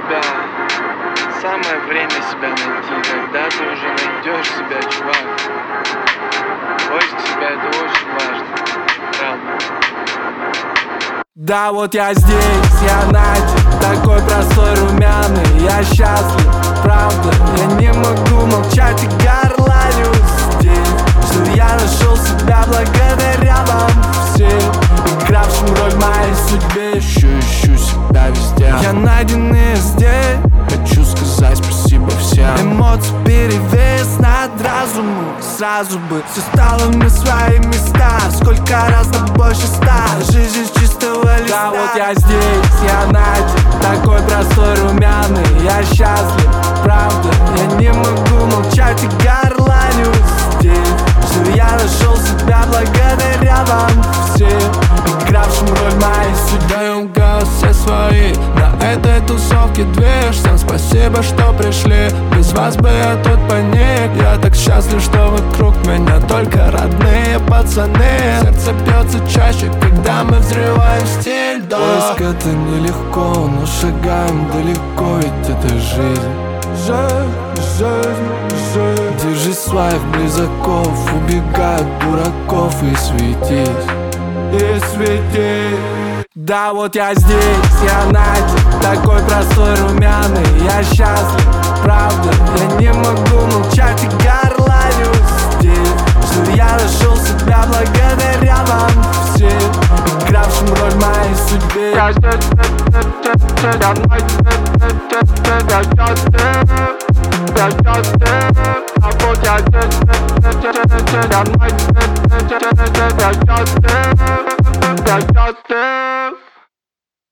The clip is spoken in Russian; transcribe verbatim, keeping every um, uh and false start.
себя. Самое время себя найти. Когда ты уже найдешь себя, чувак. Поиск себя — это очень важно. Правда. Да, вот я здесь, я Надя, такой простой, румяный. Я счастлив, правда. Я не могу молчать и горланю здесь, что я нашел себя благодаря вам всем, игравшим роль в моей судьбе. Ищу, ищу себя везде. Я найденный здесь. Хочу сказать спасибо всем. Эмоции перевес над разумом. Сразу бы все стало на свои места. Сколько раз на больше ста. Жизнь из чистого листа. Да, вот я здесь, я Надя, такой простой, румяный. Я счастлив, правда. Я не могу молчать и горланю здесь, что я нашел себя благодаря вам всем, игравшим роль в моей судьбе. Даем газ все свои на этой тусовке движ. Всем спасибо, что пришли. Без вас бы я тут паник. Я так счастлив, что вокруг меня только родные пацаны. Сердце бьется чаще, когда мы взрываем стиль, да. Поиск — это нелегко, но шагаем далеко, ведь это жизнь. Жизнь, жизнь, жизнь. Держись своих близков, убегай от дураков и светись, и светись. Да, вот я здесь, я Надя, такой простой, румяный. Я счастлив, правда. Я не могу молчать и горланю здесь, что я нашел себя благодаря вам всем, игравшим роль в моей судьбе. Я здесь, я Надя, я счастлив, я счастлив. А вот я здесь, я Надя, я счастлив, я счастлив.